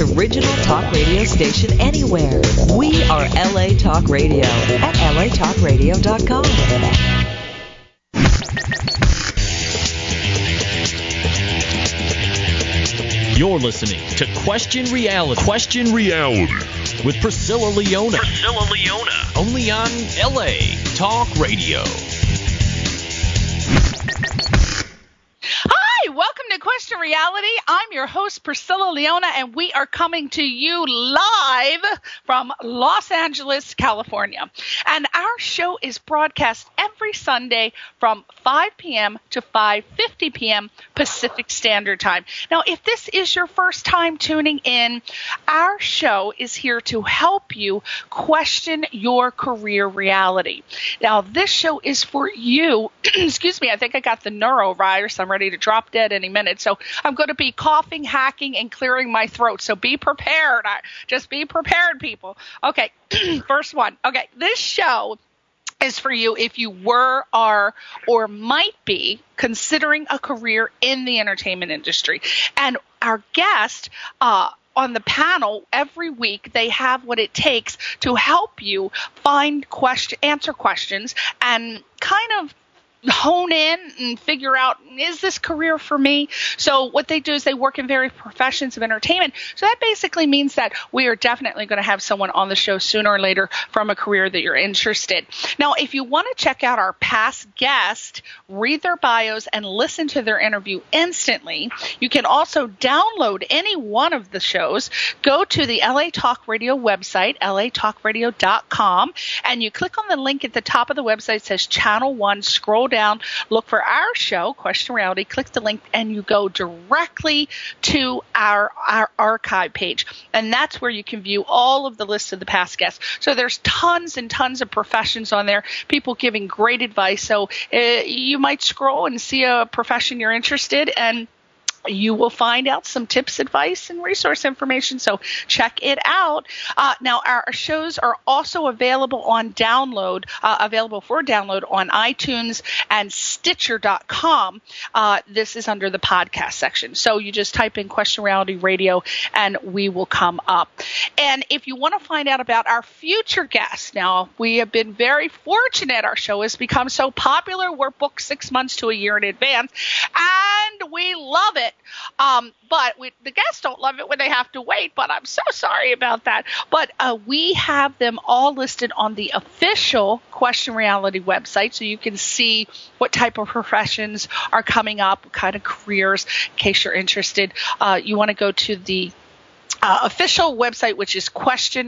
original talk radio station anywhere. We are LA Talk Radio at latalkradio.com. You're listening to Question Reality. Question Reality with Priscilla Leona. Only on LA Talk Radio. Hi, welcome to Question Reality. I'm your host, Priscilla Leona, and we are coming to you live from Los Angeles, California. And our show is broadcast every Sunday from 5 p.m. to 5:50 p.m. Pacific Standard Time. Now, if this is your first time tuning in, our show is here to help you question your career reality. Now, this show is for you. Excuse me, I think I got the neurovirus. I'm ready to drop dead any minute. So I'm going to be coughing, hacking, and clearing my throat. So be prepared. Just be prepared, people. Okay, first one. Okay, this show is for you if you were, are, or might be considering a career in the entertainment industry. And our guest on the panel every week, they have what it takes to help you answer questions and kind of hone in and figure out, is this career for me? So what they do is they work in various professions of entertainment. So that basically means that we are definitely going to have someone on the show sooner or later from a career that you're interested. Now, if you want to check out our past guests, read their bios, and listen to their interview instantly, you can also download any one of the shows. Go to the LA Talk Radio website, latalkradio.com, and you click on the link at the top of the website that says Channel 1, scroll down, look for our show, Question Reality, click the link, and you go directly to our archive page. And that's where you can view all of the lists of the past guests. So there's tons and tons of professions on there, people giving great advice. So you might scroll and see a profession you're interested in, and you will find out some tips, advice, and resource information. So check it out. Now, our shows are also available for download on iTunes and Stitcher.com. This is under the podcast section. So you just type in Question Reality Radio and we will come up. And if you want to find out about our future guests, now we have been very fortunate. Our show has become so popular. We're booked 6 months to a year in advance, and we love it. But the guests don't love it when they have to wait, but I'm so sorry about that. But we have them all listed on the official Question Reality website, so you can see what type of professions are coming up, what kind of careers, in case you're interested. You want to go to the official website, which is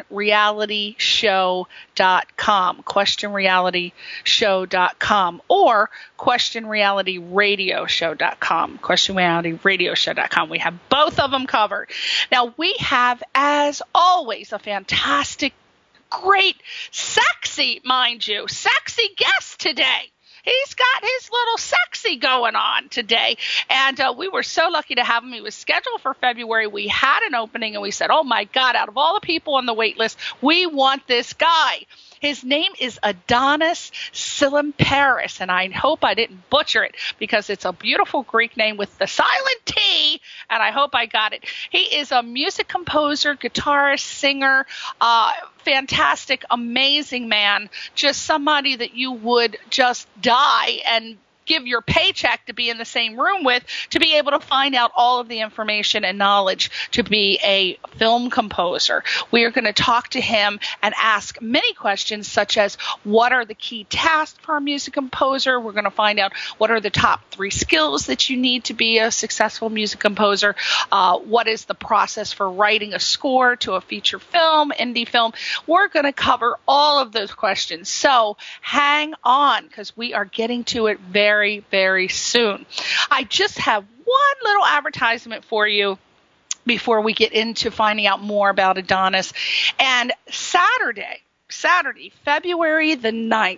questionrealityshow.com, questionrealityshow.com, or questionrealityradioshow.com, questionrealityradioshow.com. We have both of them covered. Now, we have, as always, a fantastic, great, sexy guest today. He's got his little sexy going on today, and we were so lucky to have him. He was scheduled for February. We had an opening, and we said, oh, my God, out of all the people on the wait list, we want this guy. His name is Adonis Silimperis, and I hope I didn't butcher it because it's a beautiful Greek name with the silent T, and I hope I got it. He is a music composer, guitarist, singer, fantastic, amazing man, just somebody that you would just die and give your paycheck to be in the same room with, to be able to find out all of the information and knowledge to be a film composer. We are going to talk to him and ask many questions, such as what are the key tasks for a music composer? We're going to find out what are the top 3 skills that you need to be a successful music composer. What is the process for writing a score to a feature film, indie film? We're going to cover all of those questions. So hang on, because we are getting to it very, very soon. I just have one little advertisement for you before we get into finding out more about Adonis. And Saturday, February the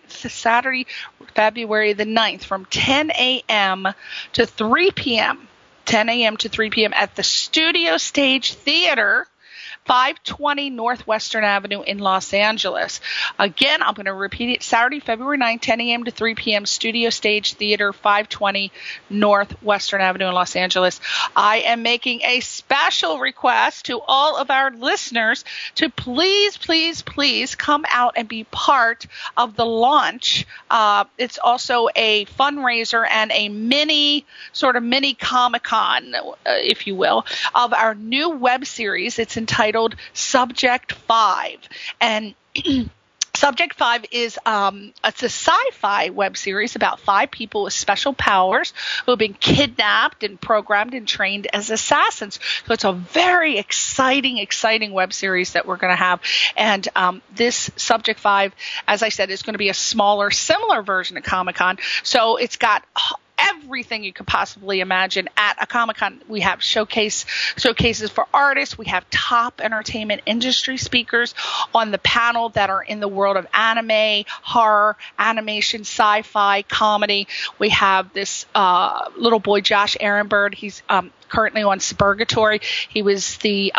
9th, from 10 a.m. to 3 p.m., 10 a.m. to 3 p.m. at the Studio Stage Theater 520 Northwestern Avenue in Los Angeles. Again, I'm going to repeat it. Saturday, February 9th, 10 a.m. to 3 p.m., Studio Stage Theater, 520 Northwestern Avenue in Los Angeles. I am making a special request to all of our listeners to please, please, please come out and be part of the launch. It's also a fundraiser and a mini Comic-Con, if you will, of our new web series. It's entitled Subject 5. And Subject 5 is it's a sci-fi web series about 5 people with special powers who have been kidnapped and programmed and trained as assassins. So it's a very exciting web series that we're going to have. And this Subject 5, as I said, is going to be a smaller, similar version of Comic-Con. So it's got everything you could possibly imagine at a Comic-Con. We have showcases for artists. We have top entertainment industry speakers on the panel that are in the world of anime, horror, animation, sci-fi, comedy. We have this little boy, Josh Ehrenberg. He's currently on Suburgatory. He was the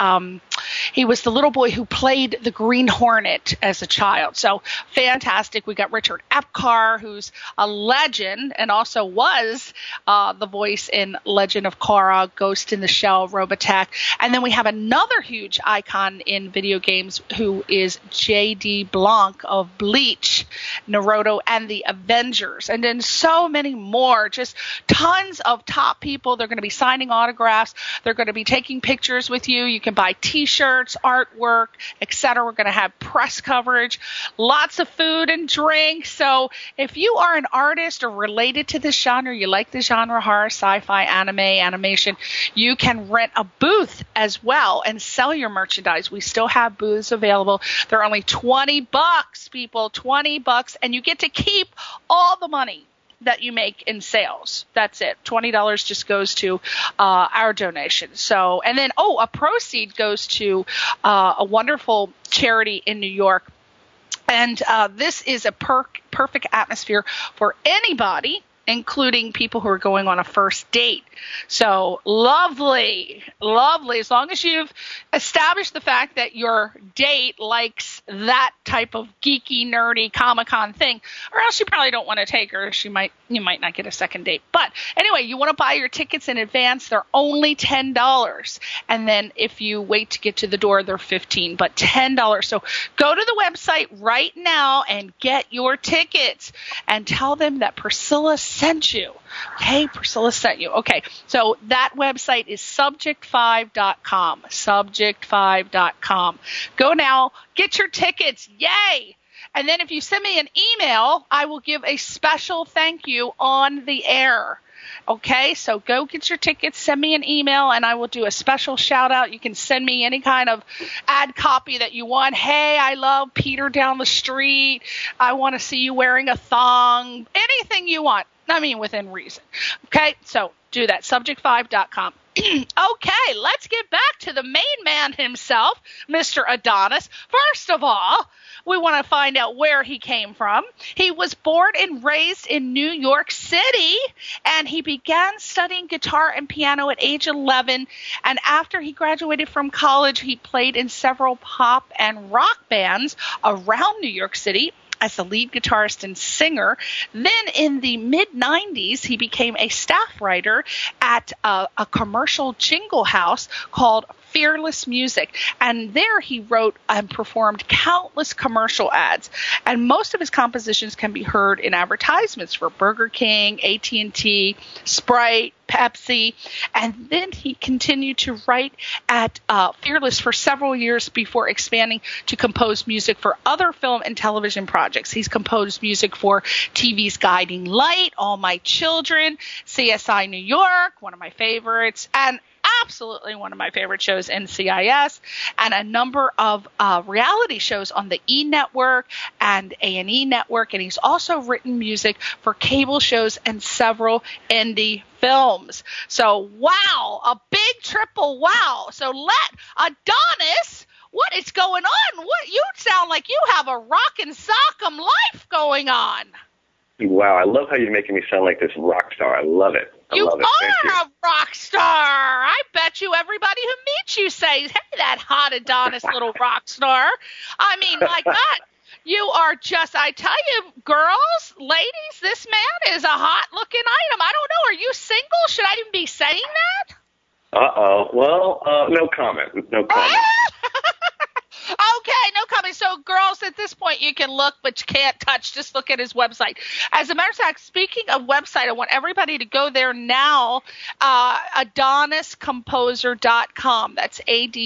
little boy who played the Green Hornet as a child. So fantastic. We got Richard Epcar, who's a legend and also was the voice in Legend of Korra, Ghost in the Shell, Robotech. And then we have another huge icon in video games who is J.D. Blanc of Bleach, Naruto, and the Avengers. And then so many more, just tons of top people. They're going to be signing autographs. They're going to be taking pictures with you. You can buy T-shirts, artwork, etc. We're going to have press coverage, lots of food and drink. So if you are an artist or related to this genre, you like the genre horror, sci-fi, anime, animation, you can rent a booth as well and sell your merchandise. We still have booths available. They're only $20, people, $20, and you get to keep all the money that you make in sales. That's it. $20 just goes to our donation. So, and then, a proceed goes to a wonderful charity in New York. And this is a perfect atmosphere for anybody, including people who are going on a first date. So lovely. As long as you've established the fact that your date likes that type of geeky, nerdy Comic-Con thing, or else you probably don't want to take her. You might not get a second date. But anyway, you want to buy your tickets in advance. They're only $10. And then if you wait to get to the door, they're $15, but $10. So go to the website right now and get your tickets and tell them that Priscilla sent you. Okay, Priscilla sent you. Okay, so that website is subject5.com. Subject5.com. Go now, get your tickets. Yay! And then if you send me an email, I will give a special thank you on the air. Okay, so go get your tickets, send me an email, and I will do a special shout out. You can send me any kind of ad copy that you want. Hey, I love Peter down the street. I want to see you wearing a thong. Anything you want. I mean, within reason. Okay, so do that. Subject5.com. Okay, let's get back to the main man himself, Mr. Adonis. First of all, we want to find out where he came from. He was born and raised in New York City, and he began studying guitar and piano at age 11. And after he graduated from college, he played in several pop and rock bands around New York City as the lead guitarist and singer. Then in the mid-90s, he became a staff writer at a commercial jingle house called Fearless Music. And there he wrote and performed countless commercial ads. And most of his compositions can be heard in advertisements for Burger King, AT&T, Sprite, Pepsi. And then he continued to write at Fearless for several years before expanding to compose music for other film and television projects. He's composed music for TV's Guiding Light, All My Children, CSI New York, one of my favorites, and absolutely one of my favorite shows, NCIS, and a number of reality shows on the E! Network and A&E Network. And he's also written music for cable shows and several indie films. So, wow, a big triple wow. So let Adonis, what is going on? What, you sound like you have a rockin' sock'em life going on. Wow, I love how you're making me sound like this rock star. I love it. You love it. Thank you. are a rock star. I bet you everybody who meets you says, hey, that hot Adonis little rock star. I mean, my God, you are just, I tell you, girls, ladies, this man is a hot-looking item. I don't know. Are you single? Should I even be saying that? Uh-oh. Well, no comment. No comment. Okay, no comment. So, girls, at this point, you can look, but you can't touch. Just look at his website. As a matter of fact, speaking of website, I want everybody to go there now, AdonisComposer.com. That's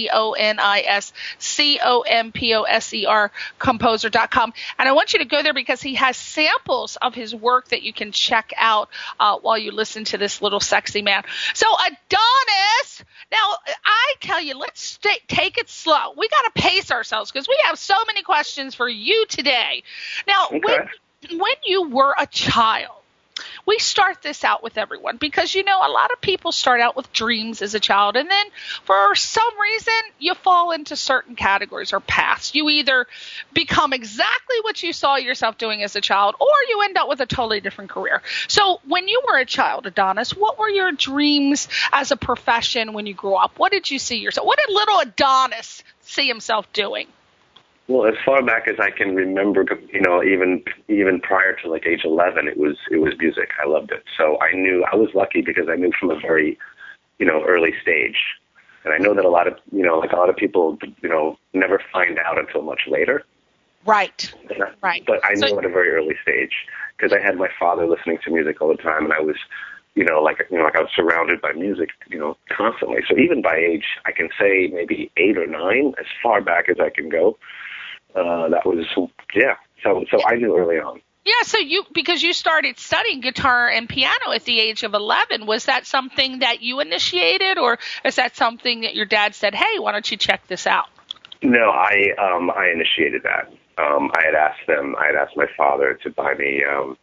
AdonisComposer, composer.com. And I want you to go there because he has samples of his work that you can check out while you listen to this little sexy man. So, Adonis, now, I tell you, let's take it slow. We got to pace ourselves because we have so many questions for you today. Now, Okay. when you were a child, we start this out with everyone because, a lot of people start out with dreams as a child, and then for some reason you fall into certain categories or paths. You either become exactly what you saw yourself doing as a child, or you end up with a totally different career. So when you were a child, Adonis, what were your dreams as a profession when you grew up? What did you see yourself? What did little Adonis see himself doing? Well, as far back as I can remember, even prior to like age 11, it was music. I loved it. So I was lucky because I knew from a very, early stage. And I know that a lot of people, never find out until much later. Right. Right. But I knew at a very early stage because I had my father listening to music all the time, and I was, I was surrounded by music, constantly. So even by age, I can say maybe 8 or 9, as far back as I can go. That was, yeah. So I knew early on. Yeah, so because you started studying guitar and piano at the age of 11, was that something that you initiated, or is that something that your dad said, hey, why don't you check this out? No, I initiated that. I had asked my father to buy me,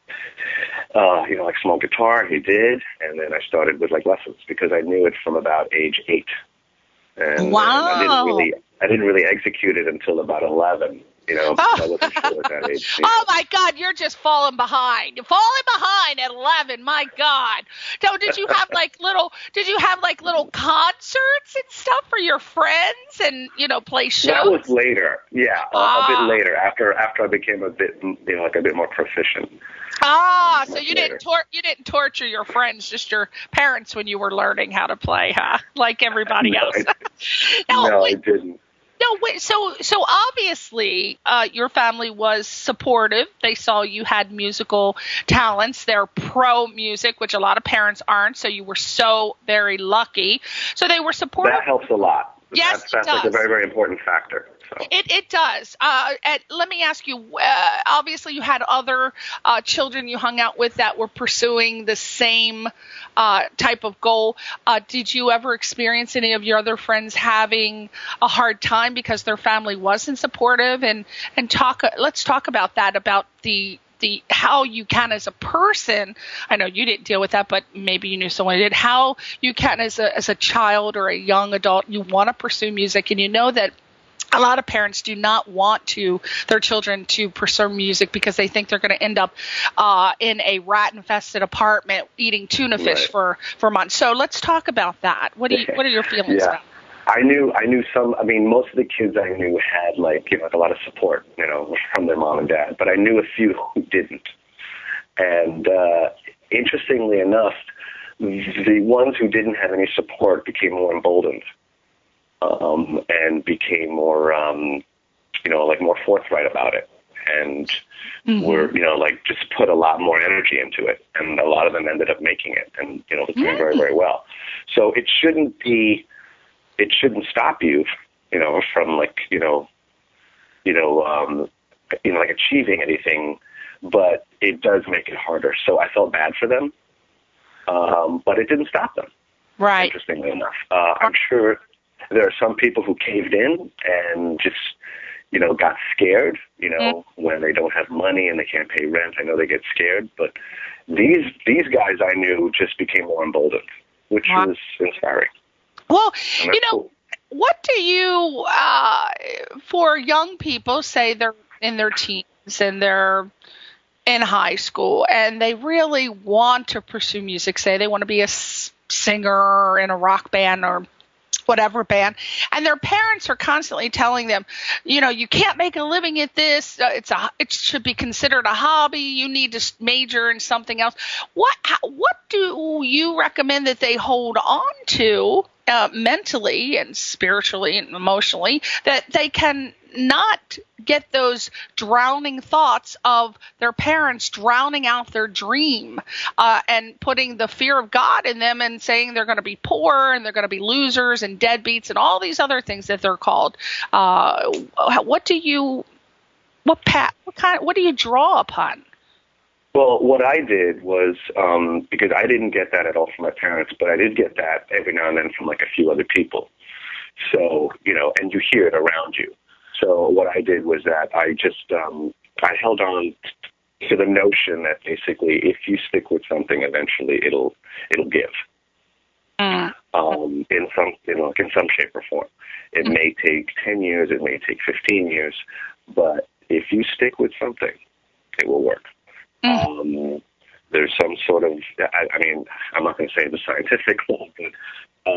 like small guitar. He did, and then I started with like lessons because I knew it from about age 8. And, wow! I didn't really execute it until about 11. I wasn't sure at that age. Oh my God, you're just falling behind. You're falling behind at 11. My God. So did you have like little concerts and stuff for your friends and play shows? That was later. Yeah, a bit later after I became a bit a bit more proficient. So you didn't torture your friends, just your parents when you were learning how to play, huh? Like everybody else. I didn't. No, wait, so obviously your family was supportive. They saw you had musical talents. They're pro music, which a lot of parents aren't, so you were so very lucky. So they were supportive. That helps a lot. Yes, that's like a very, very important factor. So. It does. Let me ask you, obviously you had other children you hung out with that were pursuing the same type of goal. Did you ever experience any of your other friends having a hard time because their family wasn't supportive? And let's talk about that, about the how you can as a person, I know you didn't deal with that, but maybe you knew someone who did, how you can as a child or a young adult, you want to pursue music, and you know that a lot of parents do not want their children to pursue music because they think they're going to end up in a rat-infested apartment eating tuna fish for months. So let's talk about that. What are your feelings about? I knew some. I mean, most of the kids I knew had like a lot of support, from their mom and dad. But I knew a few who didn't. And interestingly enough, the ones who didn't have any support became more emboldened. And became more, more forthright about it, and were, just put a lot more energy into it, and a lot of them ended up making it, and doing very, very well. So it shouldn't stop you, from achieving anything, but it does make it harder. So I felt bad for them, but it didn't stop them. Right. Interestingly enough, I'm sure. There are some people who caved in and just, got scared, when they don't have money and they can't pay rent. I know they get scared, but these guys I knew just became more emboldened, which was inspiring. Well, cool. What do you, for young people, say they're in their teens and they're in high school and they really want to pursue music, say they want to be a singer in a rock band or whatever band, and their parents are constantly telling them, you can't make a living at this. It should be considered a hobby. You need to major in something else. What do you recommend that they hold on to mentally and spiritually and emotionally, that they can not get those drowning thoughts of their parents drowning out their dream and putting the fear of God in them and saying they're going to be poor and they're going to be losers and deadbeats and all these other things that they're called? What do you draw upon? Well, what I did was, because I didn't get that at all from my parents, but I did get that every now and then from like a few other people. So, and you hear it around you. So what I did was that I just, I held on to the notion that basically if you stick with something, eventually it'll give. In some shape or form. It may take 10 years, it may take 15 years, but if you stick with something, it will work. There's some sort of, I'm not going to say the scientific law, but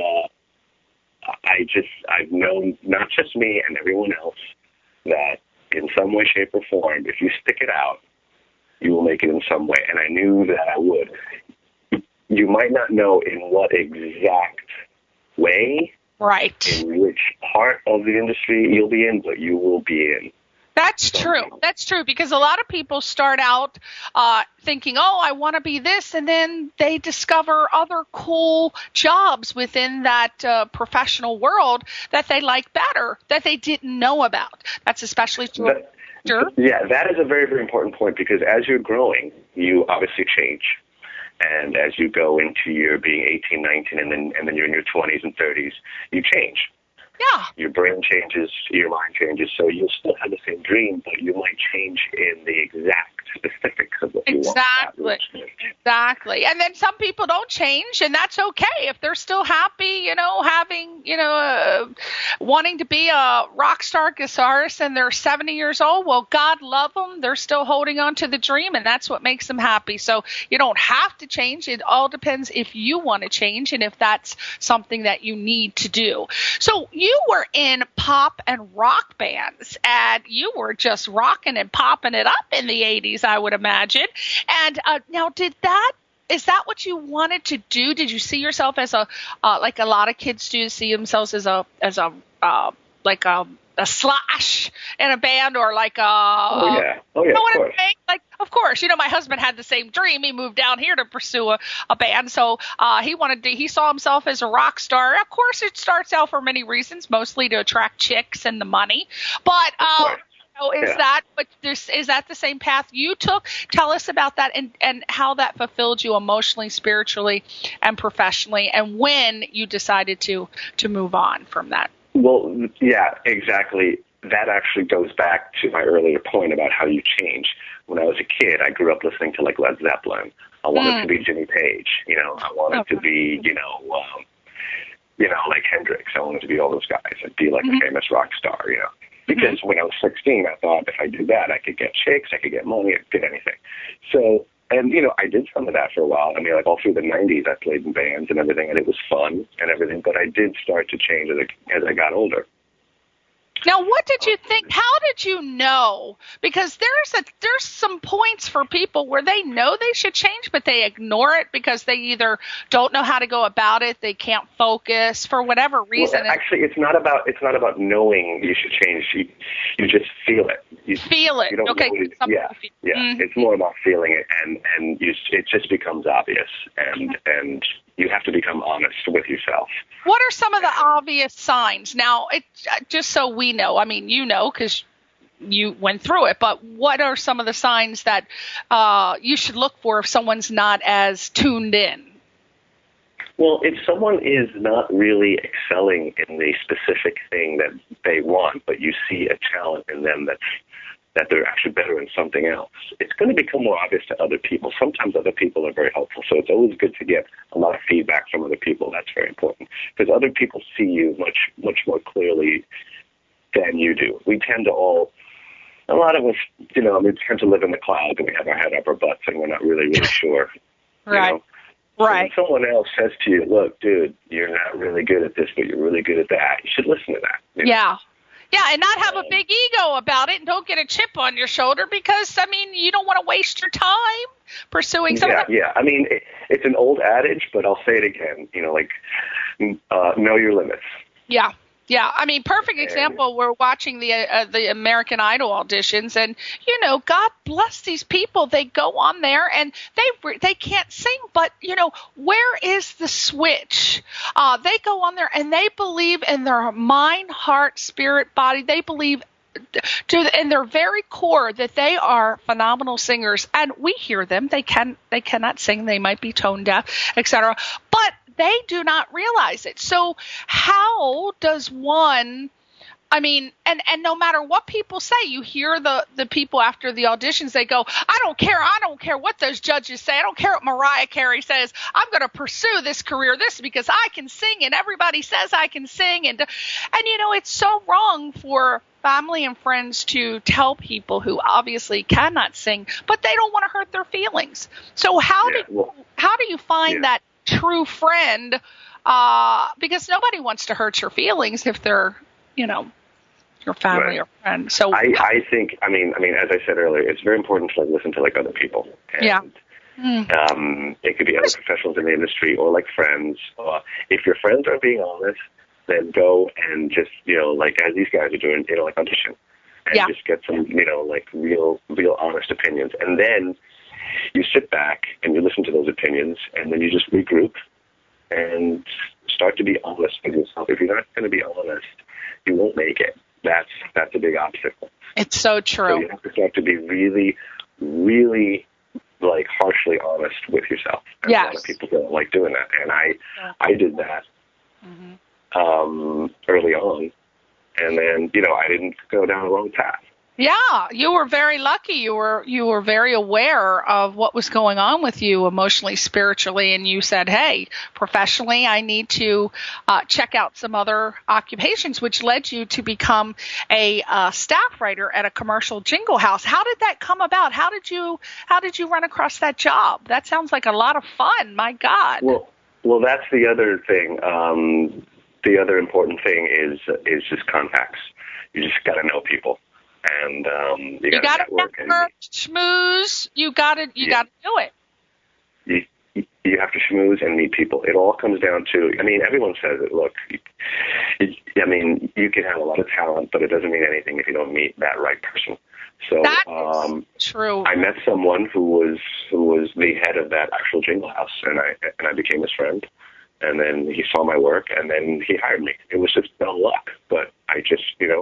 I've known, not just me and everyone else, that in some way, shape, or form, if you stick it out, you will make it in some way. And I knew that I would. You might not know in what exact way, right, in which part of the industry you'll be in, but you will be in. That's true. That's true, because a lot of people start out thinking, I want to be this, and then they discover other cool jobs within that professional world that they like better, that they didn't know about. That's especially true. Yeah, that is a very, very important point, because as you're growing, you obviously change. And as you go into your being 18, 19, and then you're in your 20s and 30s, you change. Yeah. Your brain changes, your mind changes, so you'll still have the same dream, but you might change in the exact specifics of what you want. Exactly. And then some people don't change, and that's okay. If they're still happy, having, wanting to be a rock star guitarist and they're 70 years old, well, God love them. They're still holding on to the dream, and that's what makes them happy. So you don't have to change. It all depends if you want to change and if that's something that you need to do. So you were in pop and rock bands, and you were just rocking and popping it up in the 80s, I would imagine. And now, is that what you wanted to do? Did you see yourself as like a lot of kids do, see themselves as a Slash in a band, or like Oh yeah, you know what of I'm saying? Like, of course, my husband had the same dream. He moved down here to pursue a band, so he saw himself as a rock star. Of course, it starts out for many reasons, mostly to attract chicks and the money. But is that the same path you took? Tell us about that and how that fulfilled you emotionally, spiritually, and professionally, and when you decided to move on from that. Well, yeah, exactly. That actually goes back to my earlier point about how you change. When I was a kid, I grew up listening to like Led Zeppelin. I wanted to be Jimmy Page. I wanted to be, like Hendrix. I wanted to be all those guys. I'd be like a famous rock star, Because when I was 16, I thought if I do that, I could get chicks, I could get money, I could get anything. So, and, I did some of that for a while. I mean, like all through the 90s, I played in bands and everything, and it was fun and everything. But I did start to change as I got older. Now, what did you think? How did you know? Because there's some points for people where they know they should change, but they ignore it because they either don't know how to go about it, they can't focus for whatever reason. Well, actually, it's not about knowing you should change. You just feel it. You feel it. You don't okay. Know yeah. Mm-hmm. It's more about feeling it, and it just becomes obvious, and you have to become honest with yourself. What are some of the obvious signs? Now, just so we know, I mean, because you went through it, but what are some of the signs that you should look for if someone's not as tuned in? Well, if someone is not really excelling in the specific thing that they want, but you see a talent in them that they're actually better in something else, it's going to become more obvious to other people. Sometimes other people are very helpful, so it's always good to get a lot of feedback from other people. That's very important, because other people see you much, much more clearly than you do. We tend to all a lot of us, we tend to live in the clouds and we have our head up our butts and we're not really sure. Right. You know? Right. So when someone else says to you, look, dude, you're not really good at this, but you're really good at that, you should listen to that. Yeah. Yeah, and not have a big ego about it and don't get a chip on your shoulder because, you don't want to waste your time pursuing something. Yeah. I mean, it's an old adage, but I'll say it again, know your limits. Yeah. Yeah, perfect example. We're watching the American Idol auditions, and God bless these people. They go on there and they can't sing, but where is the switch? They go on there and they believe in their mind, heart, spirit, body. They believe in their very core that they are phenomenal singers, and we hear them. They cannot sing. They might be tone deaf, etc. But they do not realize it. So how does one, and no matter what people say, you hear the people after the auditions, they go, I don't care what those judges say. I don't care what Mariah Carey says. I'm going to pursue this career, because I can sing and everybody says I can sing. And it's so wrong for family and friends to tell people who obviously cannot sing, but they don't want to hurt their feelings. So how do you find that true friend, because nobody wants to hurt your feelings if they're, your family or friend. So I think, as I said earlier, it's very important to listen to other people. And, it could be other professionals in the industry or friends. If your friends are being honest, then go and just, as these guys are doing, audition and just get some, real honest opinions. And then you sit back and you listen to those opinions, and then you just regroup and start to be honest with yourself. If you're not going to be honest, you won't make it. That's a big obstacle. It's so true. So you have to start to be really, really harshly honest with yourself. And a lot of people don't like doing that, and I did that early on, and then I didn't go down the wrong path. Yeah, you were very lucky. You were very aware of what was going on with you emotionally, spiritually, and you said, hey, professionally, I need to check out some other occupations, which led you to become a staff writer at a commercial jingle house. How did that come about? How did you run across that job? That sounds like a lot of fun. My God. Well, that's the other thing. The other important thing is just contacts. You just got to know people. And you got to network, schmooze. You got to do it. You have to schmooze and meet people. It all comes down to. Everyone says it. Look, you can have a lot of talent, but it doesn't mean anything if you don't meet that right person. So that is true. I met someone who was the head of that actual jingle house, and I became his friend. And then he saw my work, and then he hired me. It was just no luck, but I just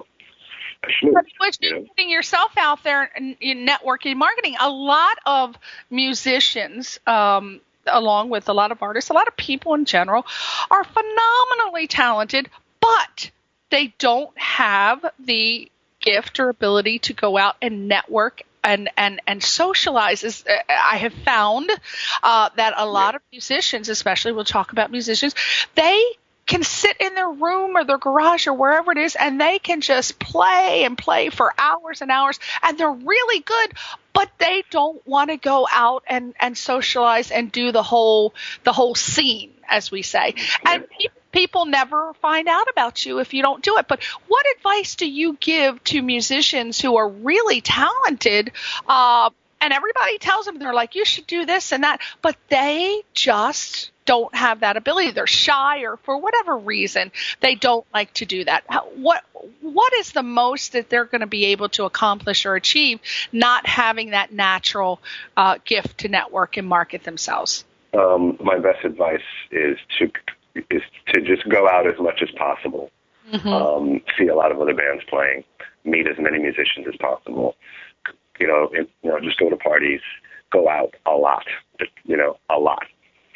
putting yourself out there in networking marketing. A lot of musicians, along with a lot of artists, a lot of people in general, are phenomenally talented, but they don't have the gift or ability to go out and network and socialize. I have found that a lot of musicians, especially we'll talk about musicians, they can sit in their room or their garage or wherever it is, and they can just play and play for hours and hours, and they're really good, but they don't want to go out and socialize and do the whole scene, as we say. And people never find out about you if you don't do it. But what advice do you give to musicians who are really talented, and everybody tells them, they're like, you should do this and that, but they just don't have that ability. They're shy, or for whatever reason, they don't like to do that. What is the most that they're going to be able to accomplish or achieve not having that natural gift to network and market themselves? My best advice is to just go out as much as possible. See a lot of other bands playing, meet as many musicians as possible. Just go to parties, go out a lot. A lot.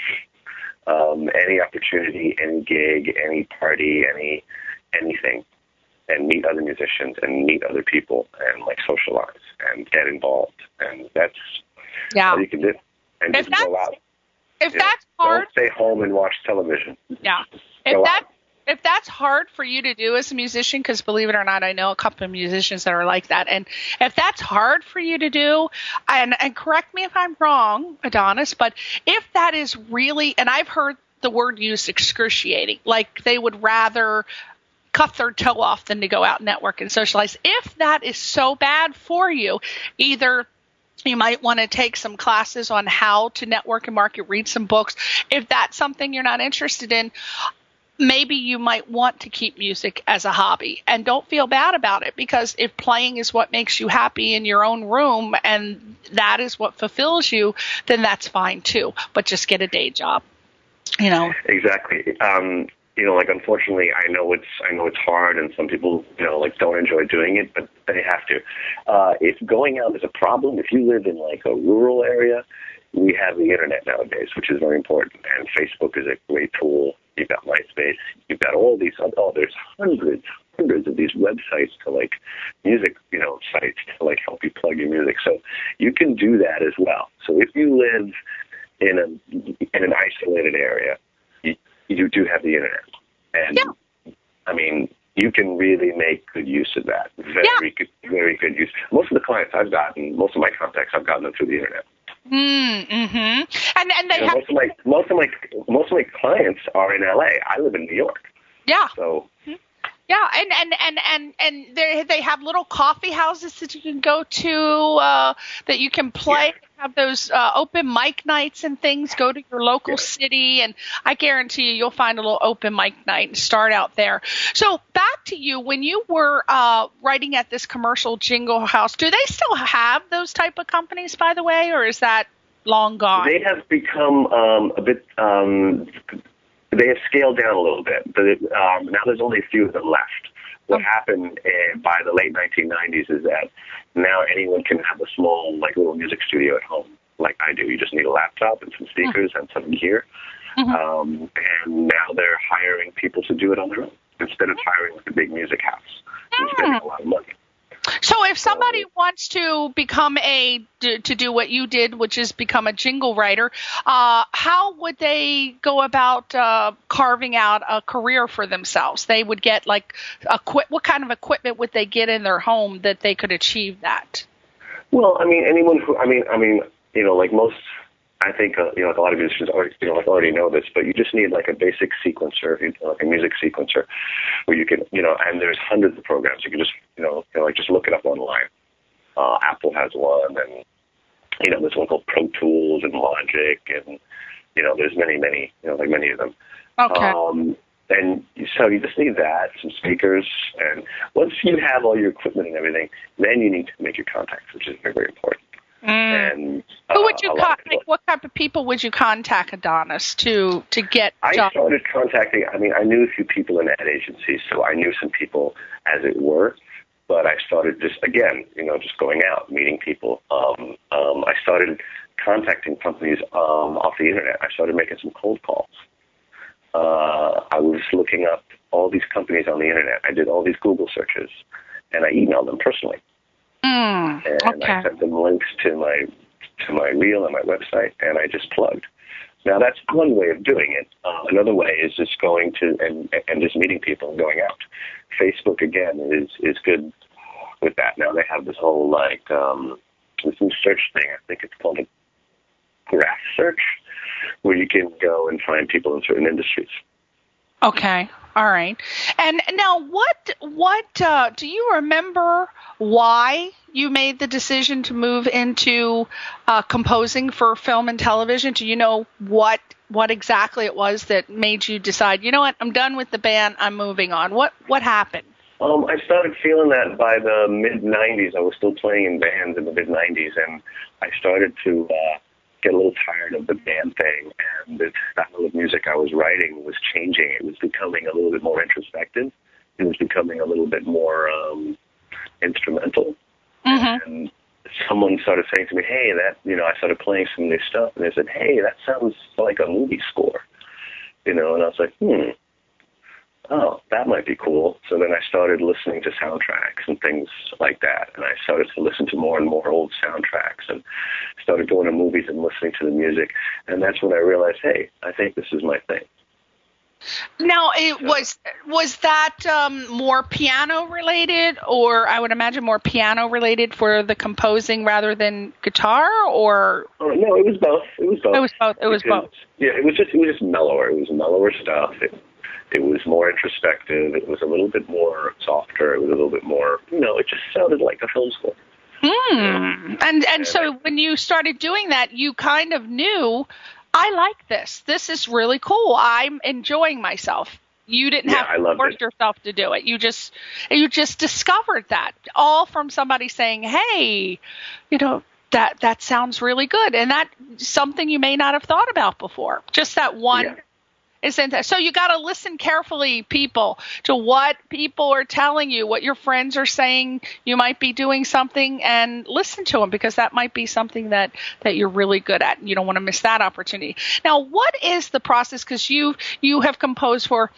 Any opportunity, any gig, any party, anything, and meet other musicians and meet other people and socialize and get involved, and that's all you can do. And just go out. If that's hard, don't stay home and watch television. Yeah. if that's hard for you to do as a musician, because believe it or not, I know a couple of musicians that are like that. And if that's hard for you to do, and correct me if I'm wrong, Adonis, but if that is really, and I've heard the word used, excruciating, like they would rather cut their toe off than to go out and network and socialize. If that is so bad for you, either you might want to take some classes on how to network and market, read some books. If that's something you're not interested in, maybe you might want to keep music as a hobby, and don't feel bad about it, because if playing is what makes you happy in your own room and that is what fulfills you, then that's fine too. But just get a day job, you know. Exactly. Like, unfortunately, I know it's hard, and some people, like, don't enjoy doing it, but they have to. If going out is a problem, if you live in like a rural area, we have the internet nowadays, which is very important, and Facebook is a great tool. You've got MySpace. You've got all these. There's hundreds of these websites to like music, sites to like help you plug your music. So you can do that as well. So if you live in an isolated area, you do have the internet, and I mean, you can really make good use of that. Very good use. Most of the clients I've gotten, most of my contacts, I've gotten them through the internet. Mm-hmm. And they have most of my clients are in LA. I live in New York. Yeah. So. Yeah, and they have little coffee houses that you can go to, that you can play. Yeah. Have those open mic nights and things. Go to your local city, and I guarantee you'll find a little open mic night and start out there. So back to you, when you were writing at this commercial jingle house, do they still have those type of companies, by the way, or is that long gone? They have become a bit. They have scaled down a little bit, but now there's only a few of them left. What happened by the late 1990s is that now anyone can have a small, like, little music studio at home, like I do. You just need a laptop and some speakers and some gear. Mm-hmm. And now they're hiring people to do it on their own instead of hiring a big music house and spending a lot of money. So if somebody wants to become to do what you did, which is become a jingle writer, how would they go about carving out a career for themselves? They would get like what kind of equipment would they get in their home that they could achieve that? Well, I mean, anyone who, like most, I think, like a lot of musicians already know this, but you just need like a basic sequencer, like a music sequencer, where you can, and there's hundreds of programs. You can just, just look it up online. Apple has one, and, there's one called Pro Tools and Logic, and, there's many, like many of them. Okay. And so you just need that, some speakers, and once you have all your equipment and everything, then you need to make your contacts, which is very, very important. And who would you what type of people would you contact, Adonis, to get jobs? I started contacting, I knew a few people in ad agencies, so I knew some people as it were, but I started just going out, meeting people. I started contacting companies off the internet. I started making some cold calls. I was looking up all these companies on the internet. I did all these Google searches, and I emailed them personally. And I sent them links to my reel and my website, and I just plugged. Now, that's one way of doing it. Another way is just going to and just meeting people and going out. Facebook, again, is good with that. Now they have this whole, this new search thing. I think it's called a graph search, where you can go and find people in certain industries. Okay. All right. And now what do you remember why you made the decision to move into composing for film and television? Do you know what exactly it was that made you decide, you know what, I'm done with the band, I'm moving on? What happened? I started feeling that by the mid-'90s. I was still playing in bands in the mid-'90s, and I started to get a little tired of the band thing, and the style of music I was writing was changing. It was becoming a little bit more introspective. It was becoming a little bit more instrumental. Mm-hmm. And someone started saying to me, hey, I started playing some new stuff, and they said, hey, that sounds like a movie score. And I was like, oh, that might be cool. So then I started listening to soundtracks and things like that, and I started to listen to more and more old soundtracks and started going to movies and listening to the music, and that's when I realized, hey, I think this is my thing. Now, was that more piano related, or I would imagine more piano related for the composing rather than guitar, or? Oh, no, it was both. It was both. It was both. Yeah, it was just mellower. It was mellower stuff. It was more introspective. It was a little bit more softer. It was a little bit more, it just sounded like a film score. And so when you started doing that, you kind of knew, I like this. This is really cool. I'm enjoying myself. You didn't have to force yourself to do it. You just discovered that, all from somebody saying, hey, that sounds really good. And that's something you may not have thought about before. Just that one. Yeah. So you got to listen carefully, people, to what people are telling you, what your friends are saying. You might be doing something, and listen to them, because that might be something that you're really good at. You don't want to miss that opportunity. Now, what is the process? Because you have composed for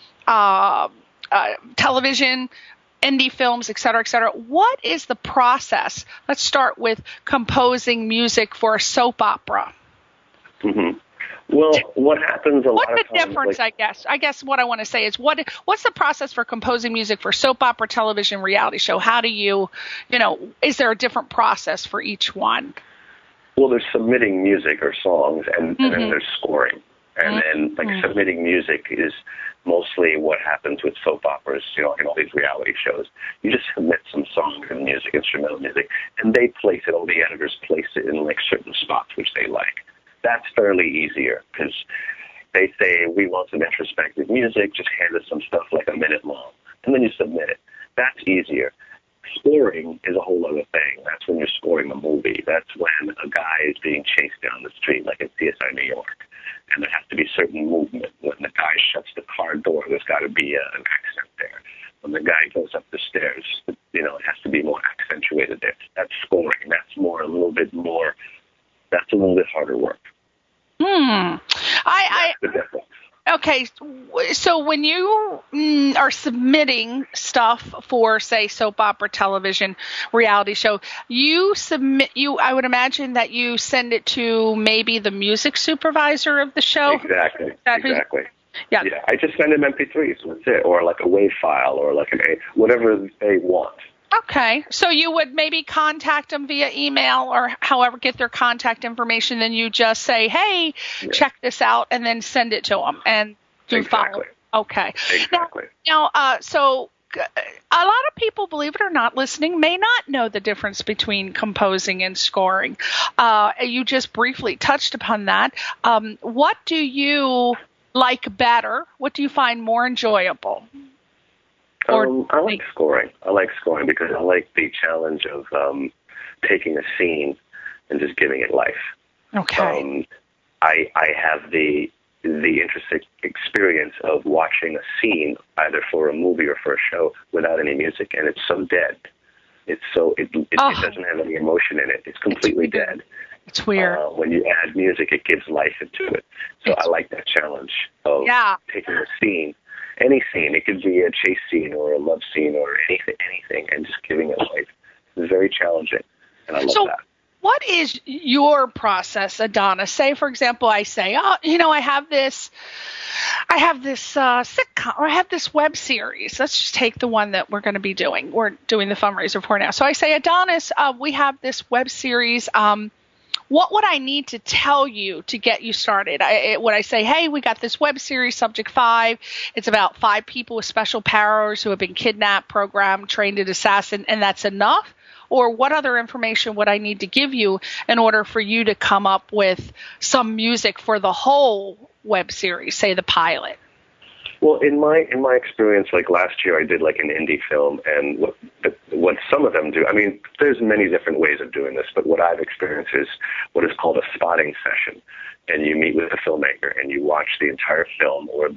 television, indie films, et cetera, et cetera. What is the process? Let's start with composing music for a soap opera. Mm-hmm. Well, what happens a lot of times... What's the difference, I guess what I want to say is, what's the process for composing music for soap opera, television, reality show? How do you is there a different process for each one? Well, there's submitting music or songs, and then there's scoring. And then, submitting music is mostly what happens with soap operas, in all these reality shows. You just submit some songs and music, instrumental music, and they place it, all the editors place it in, certain spots which they like. That's fairly easier, because they say, we want some introspective music, just hand us some stuff like a minute long, and then you submit it. That's easier. Scoring is a whole other thing. That's when you're scoring a movie. That's when a guy is being chased down the street, like in CSI New York, and there has to be certain movement. When the guy shuts the car door, there's got to be an accent there. When the guy goes up the stairs, it has to be more accentuated there. That's scoring. That's a little bit harder work. Okay, so when you are submitting stuff for, say, soap opera, television, reality show, I would imagine that you send it to maybe the music supervisor of the show? Exactly. Yeah. I just send them MP3s, that's it, or like a WAV file, or like whatever they want. Okay, so you would maybe contact them via email or however, get their contact information, then you just say, hey, check this out, and then send it to them, and do follow. Okay. Exactly. Now, so a lot of people, believe it or not, listening, may not know the difference between composing and scoring. You just briefly touched upon that. What do you like better? What do you find more enjoyable? I like scoring. Because I like the challenge of taking a scene and just giving it life. Okay. I have the interesting experience of watching a scene, either for a movie or for a show, without any music, and it's so dead. It doesn't have any emotion in it. It's completely dead. It's weird. When you add music, it gives life into it. So I like that challenge of taking a scene. Any scene, it could be a chase scene or a love scene or anything, and just giving it life. It's very challenging, and I love that. What is your process, Adonis? Say, for example, I say, I have this sitcom, or I have this web series. Let's just take the one that we're going to be doing. We're doing the fundraiser for now. So I say, Adonis, we have this web series. What would I need to tell you to get you started? Would I say, hey, we got this web series, Subject 5. It's about 5 people with special powers who have been kidnapped, programmed, trained as assassins, and that's enough? Or what other information would I need to give you in order for you to come up with some music for the whole web series, say the pilot? Well, in my experience, like last year, I did like an indie film, and what some of them do. I mean, there's many different ways of doing this, but what I've experienced is what is called a spotting session, and you meet with a filmmaker and you watch the entire film, or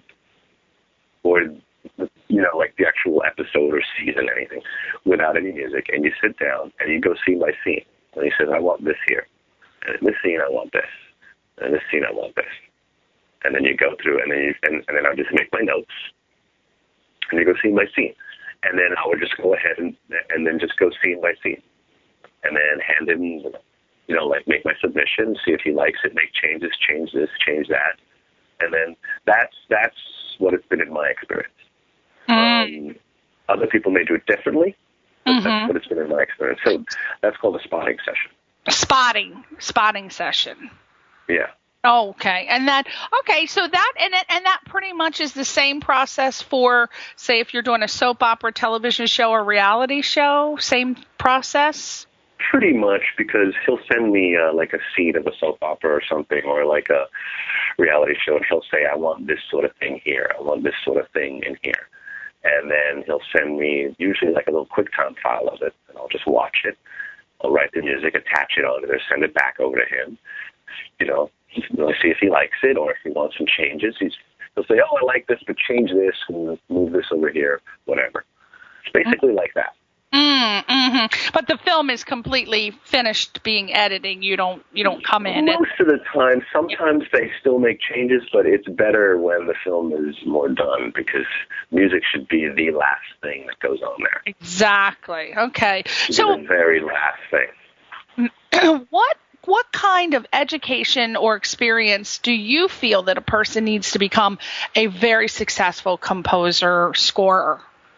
like the actual episode or season, anything, without any music, and you sit down and you go scene by scene, and he says, I want this here, and in this scene I want this, and in this scene I want this. And then you go through, and then I'll just make my notes, and you go scene by scene, and then I would just go ahead and then just go scene by scene, and then hand him, make my submission, see if he likes it, make changes, change this, change that, and then that's what it's been in my experience. Other people may do it differently, but that's what it's been in my experience. So that's called a spotting session. Spotting session. Yeah. Oh, okay. So that and that pretty much is the same process for, say, if you're doing a soap opera television show or reality show, same process? Pretty much, because he'll send me like a scene of a soap opera or something, or like a reality show, and he'll say, I want this sort of thing here. I want this sort of thing in here. And then he'll send me usually like a little QuickTime file of it, and I'll just watch it. I'll write the music, attach it on it, or send it back over to him. You know, really see if he likes it, or if he wants some changes. He'll say, oh, I like this, but change this, and move this over here, whatever. It's basically like that. But the film is completely finished being edited. You don't come in. Most of the time. Sometimes they still make changes, but it's better when the film is more done, because music should be the last thing that goes on there. Exactly. Okay. So the very last thing. What kind of education or experience do you feel that a person needs to become a very successful composer, scorer?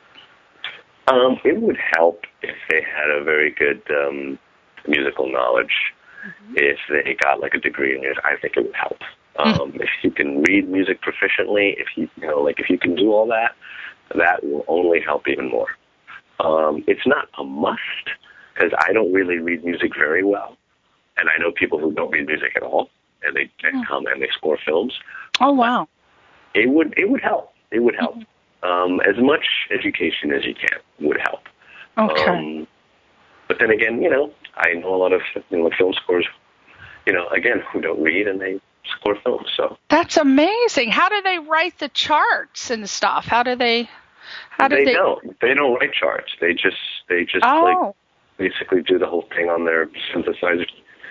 It would help if they had a very good musical knowledge. If they got like a degree in it, I think it would help. If you can read music proficiently, if you can do all that, that will only help even more. It's not a must, because I don't really read music very well. And I know people who don't read music at all, and they come and they score films. Oh, wow. It would help. It would help. As much education as you can would help. Okay. But then again, I know a lot of film scores, again, who don't read and they score films. So that's amazing. How do they write the charts and stuff? They don't write charts. They just like basically do the whole thing on their synthesizer.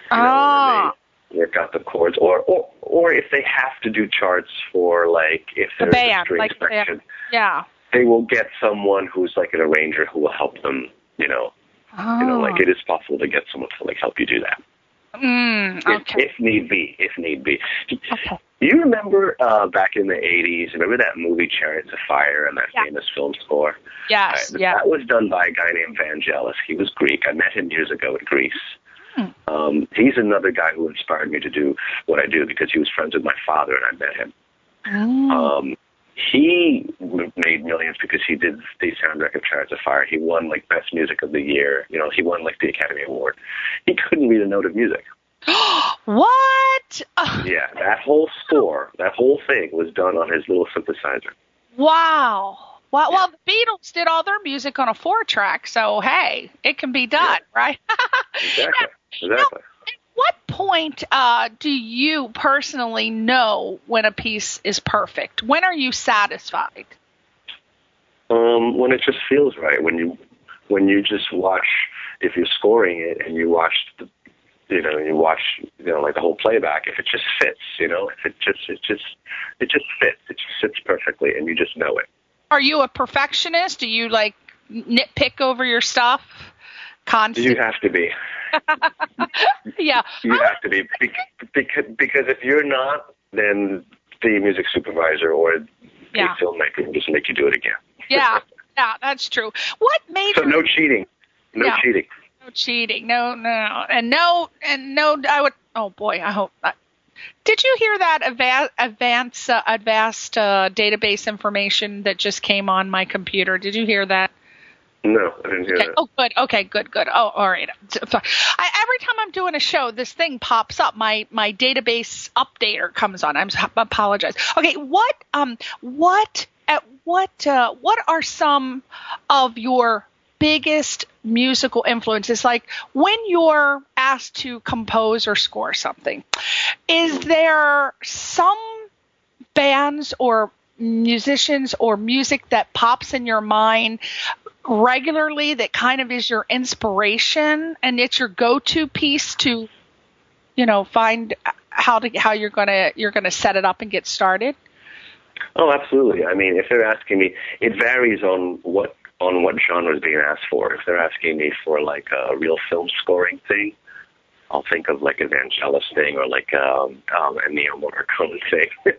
They've got the chords, or if they have to do charts for, like, if there's a string section, they will get someone who's like an arranger who will help them. Like, it is possible to get someone to like help you do that. If need be. Okay. You remember back in the 80s? Remember that movie Chariots of Fire and that famous film score? Yes. That was done by a guy named Vangelis. He was Greek. I met him years ago in Greece. He's another guy who inspired me to do what I do, because he was friends with my father and I met him. He made millions because he did the soundtrack of Chariots of Fire. He won like Best Music of the Year. He won like the Academy Award. He couldn't read a note of music. What? Yeah, that whole score, that whole thing was done on his little synthesizer. Wow. Well, the Beatles did all their music on a 4-track, so hey, it can be done, right? Exactly. Now, at what point do you personally know when a piece is perfect? When are you satisfied? When it just feels right. When you just watch, if you're scoring it and you watch like the whole playback, if it just fits, if it just fits, it just sits perfectly, and you just know it. Are you a perfectionist? Do you like nitpick over your stuff constantly? You have to be. Yeah. You have to be, because if you're not, then the music supervisor or the filmmaker will just make you do it again. Yeah, that's true. What made so no cheating. No cheating. No cheating. No. And no, I would, oh boy, I hope not. Did you hear that advanced database information that just came on my computer? Did you hear that? No, I didn't hear that. Oh, good. Okay, good. Oh, all right. Every time I'm doing a show, this thing pops up. My database updater comes on. I apologize. Okay, what are some of your biggest musical influences? Like when you're asked to compose or score something, is there some bands or musicians or music that pops in your mind regularly that kind of is your inspiration and it's your go-to piece to, find how you're gonna set it up and get started? Oh, absolutely. I mean, if they're asking me, it varies on what genre is being asked for. If they're asking me for like a real film scoring thing, I'll think of like a Vangelis thing or like a Ennio Morricone thing,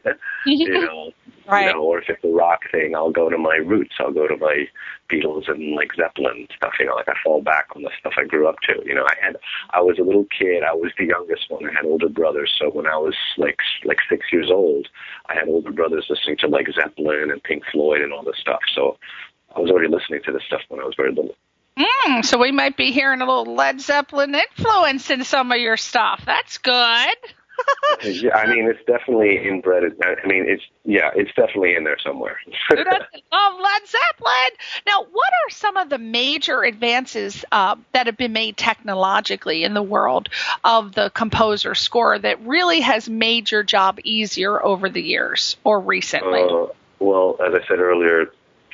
Right. Or if it's a rock thing, I'll go to my roots. I'll go to my Beatles and like Zeppelin stuff. Like I fall back on the stuff I grew up to. I was a little kid. I was the youngest one. I had older brothers. So when I was like 6 years old, I had older brothers listening to like Zeppelin and Pink Floyd and all this stuff. So I was already listening to this stuff when I was very little. So we might be hearing a little Led Zeppelin influence in some of your stuff. That's good. Yeah, I mean, it's definitely inbred. I mean, it's definitely in there somewhere. Who doesn't love Led Zeppelin? Now, what are some of the major advances that have been made technologically in the world of the composer score that really has made your job easier over the years or recently? Well, as I said earlier,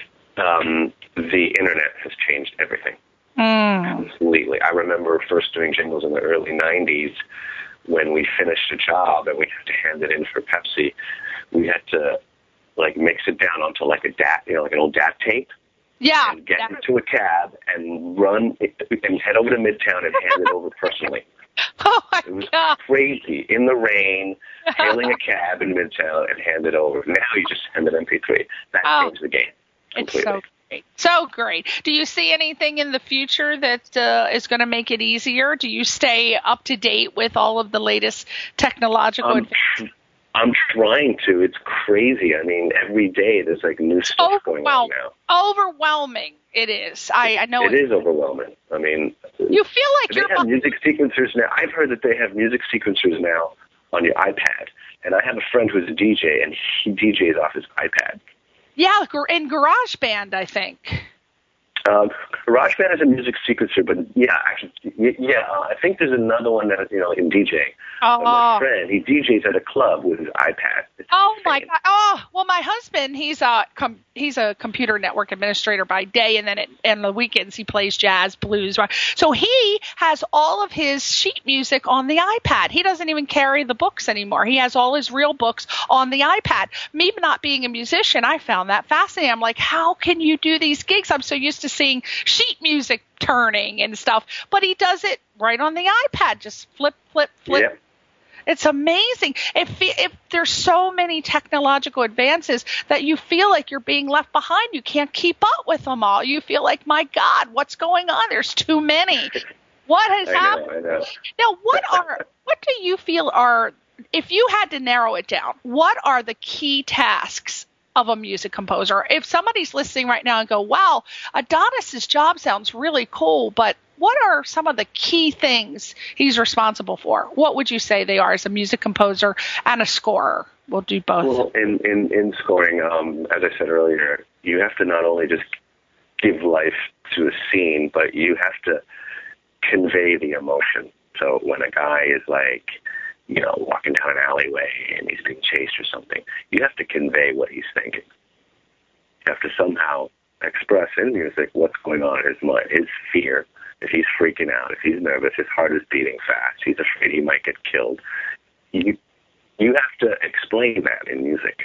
the internet has changed everything completely. I remember first doing jingles in the early 90s. When we finished a job and we had to hand it in for Pepsi, we had to like mix it down onto like a DAT, like an old DAT tape. Yeah. And get into a cab and run and head over to Midtown and hand it over personally. Oh my It was God. crazy. In the rain, hailing a cab in Midtown and hand it over. Now you just send an MP3. That changed the game completely. It's so great. So great. Do you see anything in the future that is going to make it easier? Do you stay up to date with all of the latest technological advances? I'm trying to. It's crazy. I mean, every day there's like new stuff going on now. Overwhelming. It is. I know it is overwhelming. I mean, you feel like they have music sequencers now. I've heard that they have music sequencers now on your iPad. And I have a friend who's a DJ, and he DJs off his iPad. Yeah, in GarageBand, I think. GarageBand has a music sequencer, but I think there's another one that can DJ. My friend, he DJs at a club with his iPad. It's insane. My God! Oh, well, my husband, he's a computer network administrator by day, and then on the weekends he plays jazz, blues. Right? So he has all of his sheet music on the iPad. He doesn't even carry the books anymore. He has all his real books on the iPad. Me not being a musician, I found that fascinating. I'm like, how can you do these gigs? I'm so used to seeing sheet music turning and stuff, but he does it right on the iPad. Just flip. Yeah. It's amazing. If there's so many technological advances that you feel like you're being left behind, you can't keep up with them all. You feel like, my God, what's going on? There's too many. What has happened? I know. Now, what do you feel are, if you had to narrow it down, what are the key tasks of a music composer? If somebody's listening right now and go, wow, Adonis's job sounds really cool, but what are some of the key things he's responsible for? What would you say they are as a music composer and a scorer? We'll do both. Well, in scoring, as I said earlier, you have to not only just give life to a scene, but you have to convey the emotion. So when a guy is like, walking down an alleyway and he's being chased or something, you have to convey what he's thinking. You have to somehow express in music what's going on in his mind, his fear. If he's freaking out, if he's nervous, his heart is beating fast, he's afraid he might get killed. You have to explain that in music.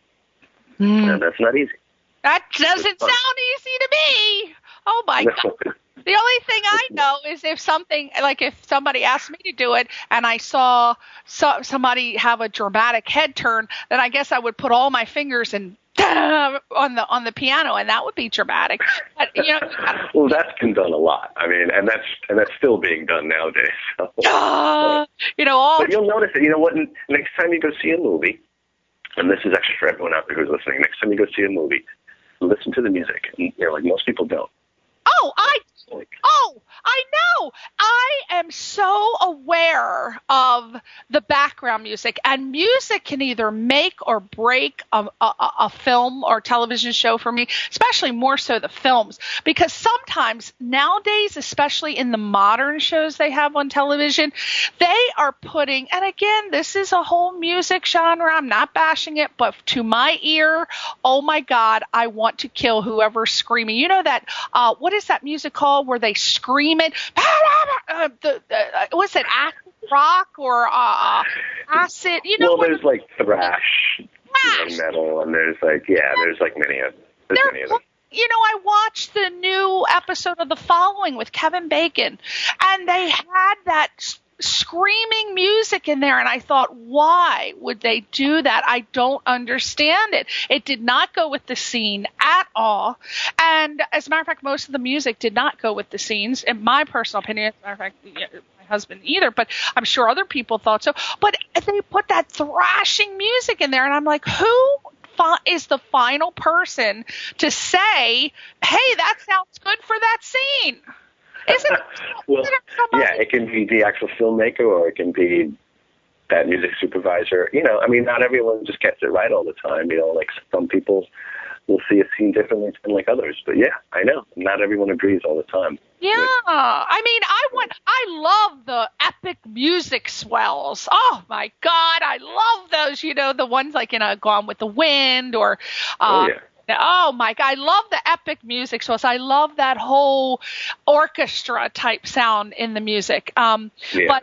And that's not easy. That doesn't sound easy to me. Oh, my God. The only thing I know is if somebody asked me to do it and I saw somebody have a dramatic head turn, then I guess I would put all my fingers and on the piano, and that would be dramatic. But, well, that's been done a lot. I mean, and that's still being done nowadays. So. But you'll notice that. You know what? Next time you go see a movie, and this is actually for everyone out there who's listening. Next time you go see a movie, listen to the music. Like most people don't. I know. I am so aware of the background music, and music can either make or break a film or television show for me, especially more so the films, because sometimes nowadays, especially in the modern shows they have on television, they are putting, and again, this is a whole music genre, I'm not bashing it, but to my ear, oh my God, I want to kill whoever's screaming. You know that, what is that music called where they scream it? Was it acid rock or acid? There's like thrash metal, and there's like many of them. I watched the new episode of The Following with Kevin Bacon, and they had that screaming music in there, and I thought, why would they do that? I don't understand it. It did not go with the scene at all, and as a matter of fact, most of the music did not go with the scenes, in my personal opinion. As a matter of fact, my husband either, but I'm sure other people thought so. But they put that thrashing music in there, and I'm like, who is the final person to say, hey, that sounds good for that scene? Well, yeah, it can be the actual filmmaker, or it can be that music supervisor. I mean, not everyone just gets it right all the time. Like some people will see a scene differently than like others. But yeah, I know, not everyone agrees all the time. Yeah, I mean, I love the epic music swells. Oh my God, I love those. The ones like in Gone with the Wind, or oh yeah. Oh my God, I love the epic music swells. I love that whole orchestra type sound in the music. But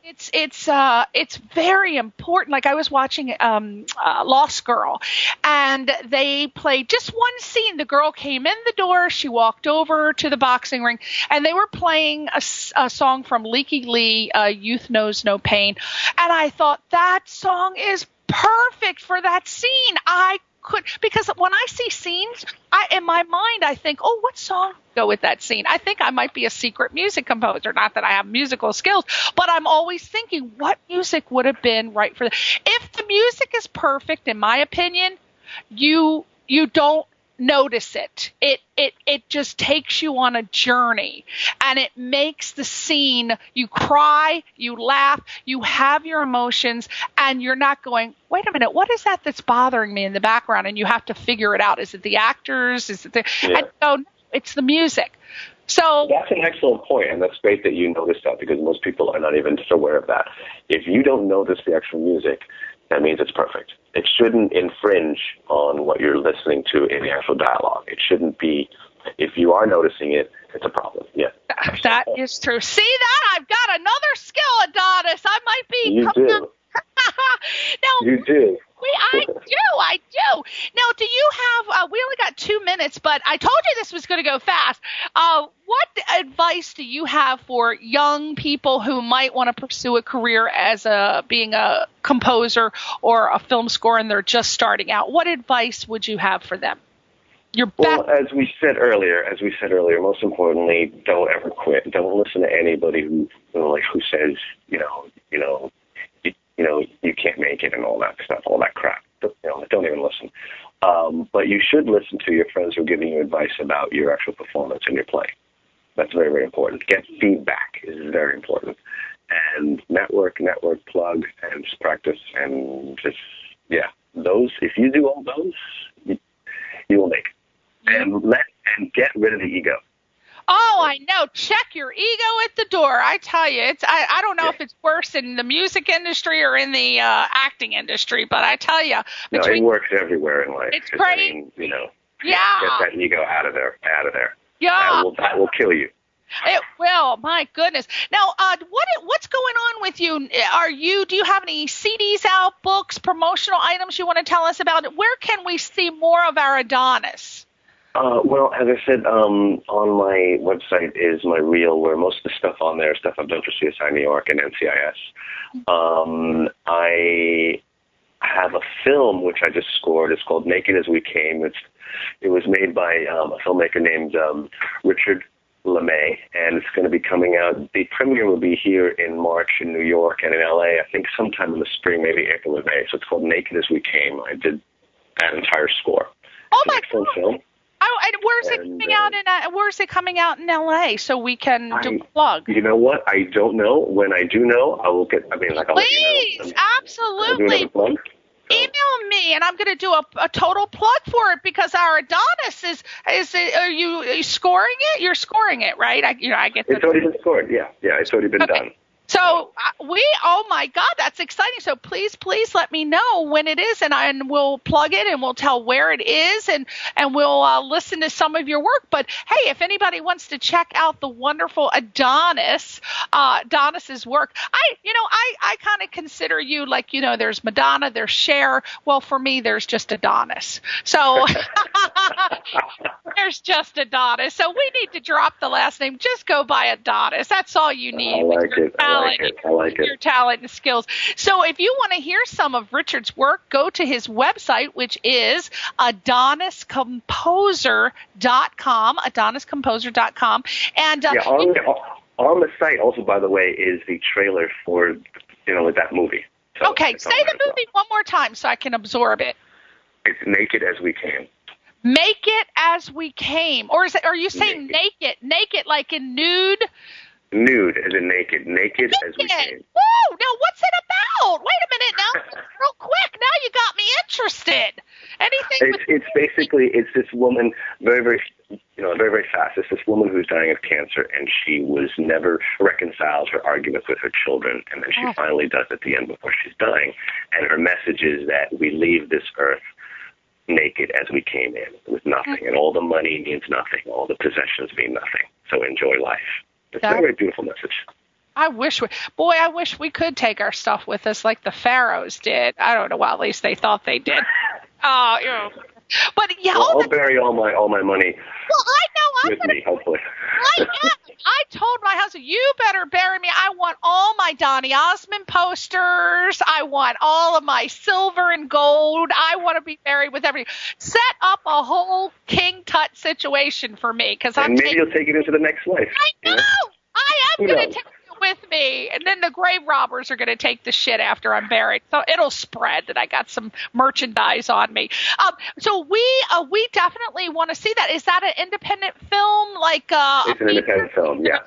it's very important. Like I was watching Lost Girl, and they played just one scene. The girl came in the door, she walked over to the boxing ring, and they were playing a song from Leaky Lee, Youth Knows No Pain. And I thought that song is perfect for that scene. Because when I see scenes, in my mind, I think, oh, what song go with that scene? I think I might be a secret music composer. Not that I have musical skills, but I'm always thinking, what music would have been right for that? If the music is perfect, in my opinion, you don't notice it. It just takes you on a journey, and it makes the scene, you cry, you laugh, you have your emotions, and you're not going, wait a minute, what is that that's bothering me in the background? And you have to figure it out. Is it the actors? Is it and so it's the music. So that's an excellent point, and that's great that you noticed that, because most people are not even just aware of that. If you don't notice the actual music, that means it's perfect. It shouldn't infringe on what you're listening to in the actual dialogue. It shouldn't be. If you are noticing it, it's a problem. Yeah. That is true. See that? I've got another skill, Adonis. I might be. You do. Now, you do. I do. Now, do you have, we only got 2 minutes, but I told you this was going to go fast. What advice do you have for young people who might want to pursue a career as being a composer or a film score, and they're just starting out? What advice would you have for them? Well, as we said earlier, most importantly, don't ever quit. Don't listen to anybody who says, you can't make it and all that stuff, all that crap. Don't even listen. But you should listen to your friends who are giving you advice about your actual performance in your play. That's very, very important. Get feedback is very important. And network, plug, and just practice, and just, those, if you do all those, you will make it. And get rid of the ego. Oh, I know. Check your ego at the door. I tell you, I don't know if it's worse in the music industry or in the acting industry, but I tell you, it works everywhere in life. It's great. I mean, get that ego out of there. Yeah, that will kill you. It will. My goodness. Now, what's going on with you? Do you have any CDs out, books, promotional items you want to tell us about? Where can we see more of our Adonis? Well, as I said, on my website is my reel, where most of the stuff on there is stuff I've done for CSI New York and NCIS. I have a film which I just scored. It's called Naked as We Came. It was made by a filmmaker named Richard LeMay, and it's going to be coming out. The premiere will be here in March in New York and in LA, I think sometime in the spring, maybe April or May. So it's called Naked as We Came. I did that entire score. Oh, my God. Film. Where's it coming out in LA so we can do a plug? You know what? I don't know. When I do know, I will let you know. Please, absolutely. Email me, and I'm going to do a total plug for it, because our Adonis are you scoring it? You're scoring it, right? I get It's already been scored. Yeah, it's already been done. So oh my God, that's exciting. So please let me know when it is, and we'll plug it, and we'll tell where it is, and we'll listen to some of your work. But hey, if anybody wants to check out the wonderful Adonis's work, I kind of consider you like, there's Madonna, there's Cher. Well, for me, there's just Adonis. So there's just Adonis. So we need to drop the last name. Just go by Adonis. That's all you need. I like it. talent. I like it. Your talent and skills. So if you want to hear some of Richard's work, go to his website, which is AdonisComposer.com, AdonisComposer.com. And on the site also, by the way, is the trailer for, that movie. So okay, say the movie one more time so I can absorb it. It's Naked as We Came. Make it as we came. Or are you saying naked? Naked like in nude? Nude as in naked. Naked as we came. Whoa! Now what's it about? Wait a minute now. Real quick. Now you got me interested. Anything? It's this woman, very, very, very, very fast. It's this woman who's dying of cancer, and she was never reconciled her arguments with her children, and then she finally does at the end before she's dying. And her message is that we leave this earth naked as we came in, with nothing, and all the money means nothing, all the possessions mean nothing. So enjoy life. It's a very beautiful message. I wish we could take our stuff with us like the pharaohs did. I don't know. Well, at least they thought they did. But yeah, I'll bury all my money. Well, I know with me, hopefully. I told my husband, you better bury me. I want all my Donny Osmond posters. I want all of my silver and gold. I want to be buried with everything. Set up a whole King Tut situation for me, because maybe you'll take it into the next life. I know. I am going to take it with me, and then the grave robbers are going to take the shit after I'm buried. So it'll spread that I got some merchandise on me. So we definitely want to see that. Is that an independent film? It's an independent film, yeah.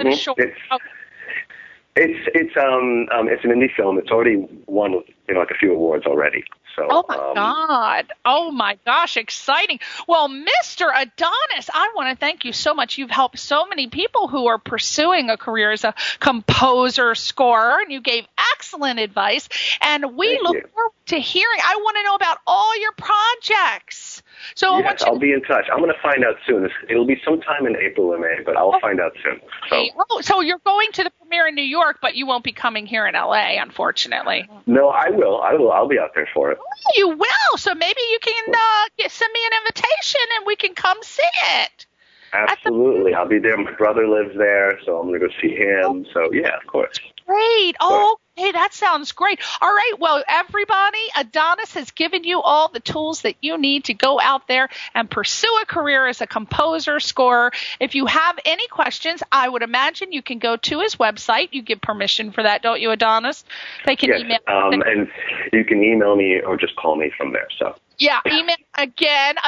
It's an indie film. It's already won a few awards already. So, oh my gosh, exciting. Well, Mr. Adonis, I want to thank you so much. You've helped so many people who are pursuing a career as a composer, scorer, and you gave excellent advice. And we look forward to hearing. I want to know about all your projects. So I'll be in touch. I'm going to find out soon. It'll be sometime in April or May, but I'll find out soon. So you're going to the premiere in New York, but you won't be coming here in LA, unfortunately. No, I will. I'll be out there for it. Oh, you will. So maybe you can send me an invitation and we can come see it. Absolutely. I'll be there. My brother lives there, so I'm going to go see him. So, yeah, of course. Great. Oh, hey, that sounds great. All right. Well, everybody, Adonis has given you all the tools that you need to go out there and pursue a career as a composer, scorer. If you have any questions, I would imagine you can go to his website. You give permission for that, don't you, Adonis? They can email. And you can email me or just call me from there. So email again,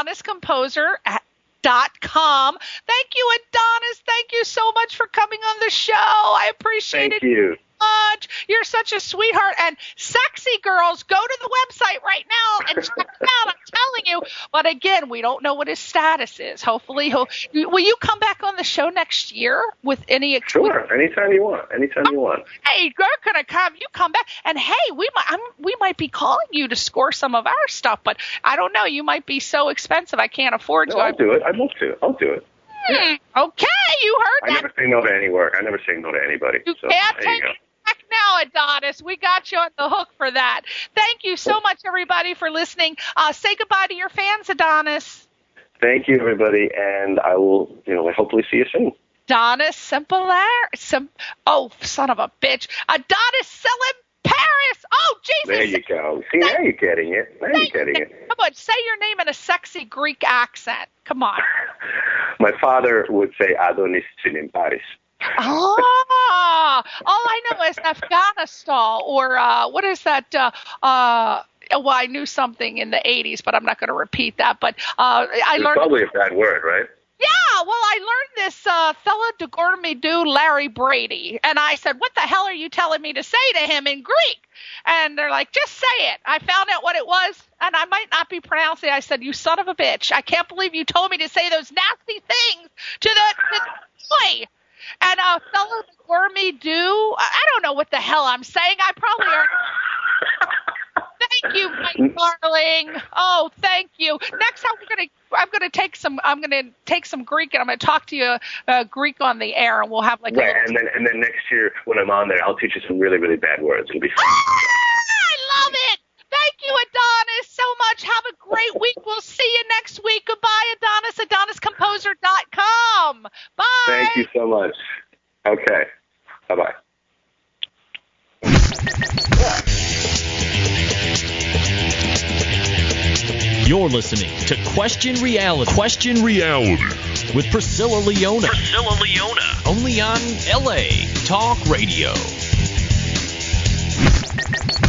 AdonisComposer.com. Thank you, Adonis. Thank you so much for coming on the show. I appreciate it. Thank you. Much. You're such a sweetheart. And sexy girls, go to the website right now and check it out. I'm telling you. But again, we don't know what his status is. Hopefully, will you come back on the show next year with any? Sure, anytime you want. Hey, you're gonna come. You come back, and hey, we might be calling you to score some of our stuff. But I don't know. You might be so expensive, I can't afford to. I'll do it. I'd love to. I'll do it. Okay, you heard that. I never say no to any work. I never say no to anybody. You can't take it back now, Adonis. We got you on the hook for that. Thank you so much, everybody, for listening. Say goodbye to your fans, Adonis. Thank you, everybody, and I will, hopefully see you soon. Adonis son of a bitch. Adonis Selling Paris. Oh, Jesus. There you go. See, now you're getting it. Come on, say your name in a sexy Greek accent. Come on. My father would say Adonis Selling Paris. All I know is Afghanistan, or what is that? Well, I knew something in the 80s, but I'm not going to repeat that. But I learned. It's probably a bad word, right? Yeah, well, I learned this fella do Larry Brady, and I said, "What the hell are you telling me to say to him in Greek?" And they're like, "Just say it." I found out what it was, and I might not be pronouncing it. I said, "You son of a bitch! I can't believe you told me to say those nasty things to the boy." And fellow Wormy do. I don't know what the hell I'm saying. I probably are. Thank you, my darling. Oh, thank you. Next time I'm gonna take some Greek, and I'm gonna talk to you Greek on the air, and we'll have like. Right, and then next year when I'm on there, I'll teach you some really, really bad words. It'll be fun. I love it. Thank you, Adonis, so much. Have a great week. We'll see you next week. Goodbye, Adonis. AdonisComposer.com. Bye. Thank you so much. Okay. Bye-bye. You're listening to Question Reality. Question Reality with Priscilla Leona. Only on LA Talk Radio.